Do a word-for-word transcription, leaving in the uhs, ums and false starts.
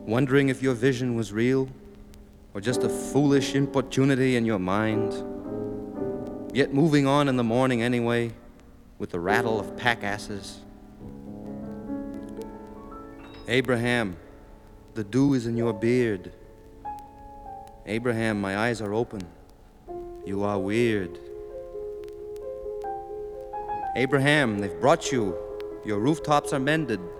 wondering if your vision was real or just a foolish importunity in your mind, yet moving on in the morning anyway with the rattle of pack asses. Abraham, the dew is in your beard. Abraham, my eyes are open. You are weird. Abraham, they've brought you. Your rooftops are mended.